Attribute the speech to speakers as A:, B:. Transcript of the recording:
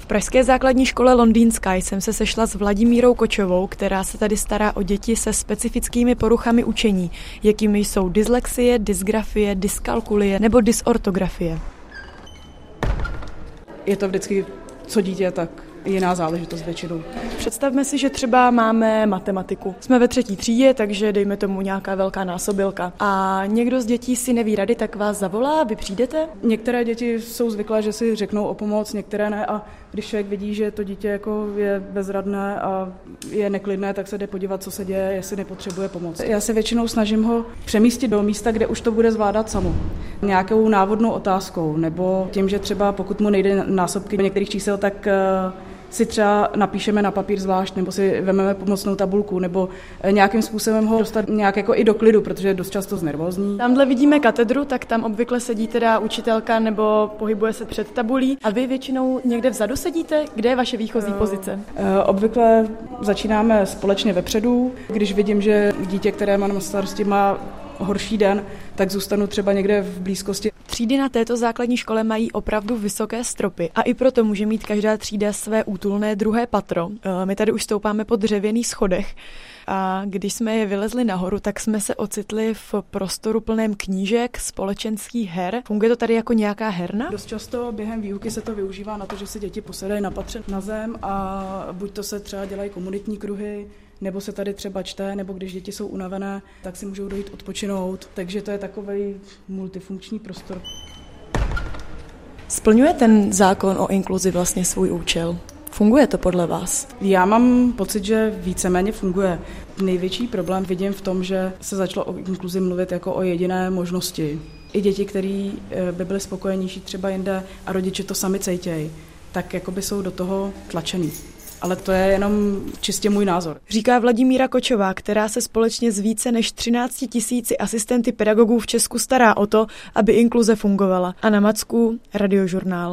A: V pražské základní škole Londýnská jsem se sešla s Vladimírou Kočovou, která se tady stará o děti se specifickými poruchami učení, jakými jsou dyslexie, dysgrafie, dyskalkulie nebo dysortografie.
B: Je to vždycky co dítě, tak jiná záležitost většinou.
A: Představme si, že třeba máme matematiku. Jsme ve 3. třídě, takže dejme tomu nějaká velká násobilka. A někdo z dětí si neví rady, tak vás zavolá, vy přijdete?
B: Některé děti jsou zvyklé, že si řeknou o pomoc, některé ne, a když člověk vidí, že to dítě jako je bezradné a je neklidné, tak se jde podívat, co se děje, jestli nepotřebuje pomoc. Já se většinou snažím ho přemístit do místa, kde už to bude zvládat samo. Nějakou návodnou otázkou, nebo tím, že třeba pokud mu nejde násobky některých čísel, tak si třeba napíšeme na papír zvlášť, nebo si vezmeme pomocnou tabulku, nebo nějakým způsobem ho dostat nějak jako i do klidu, protože je dost často znervózní.
A: Tamhle vidíme katedru, tak tam obvykle sedí teda učitelka nebo pohybuje se před tabulí. A vy většinou někde vzadu sedíte? Kde je vaše výchozí pozice?
B: Obvykle začínáme společně vepředu. Když vidím, že dítě, které má na starosti, má horší den, tak zůstanu třeba někde v blízkosti.
A: Třídy na této základní škole mají opravdu vysoké stropy a i proto může mít každá třída své útulné druhé patro. My tady už stoupáme po dřevěných schodech a když jsme je vylezli nahoru, tak jsme se ocitli v prostoru plném knížek, společenských her. Funguje to tady jako nějaká herna?
B: Dost často během výuky se to využívá na to, že si děti posedají na patře na zem a buď to se třeba dělají komunitní kruhy, nebo se tady třeba čte, nebo když děti jsou unavené, tak si můžou dojít odpočinout. Takže to je takový multifunkční prostor.
A: Splňuje ten zákon o inkluzi vlastně svůj účel? Funguje to podle vás?
B: Já mám pocit, že víceméně funguje. Největší problém vidím v tom, že se začalo o inkluzi mluvit jako o jediné možnosti. I děti, které by byly spokojenější třeba jinde a rodiče to sami cítějí, tak jakoby jsou do toho tlačený. Ale to je jenom čistě můj názor.
A: Říká Vladimíra Kočová, která se společně s více než 13 000 asistenty pedagogů v Česku stará o to, aby inkluze fungovala. Anna Macku, Radiožurnál.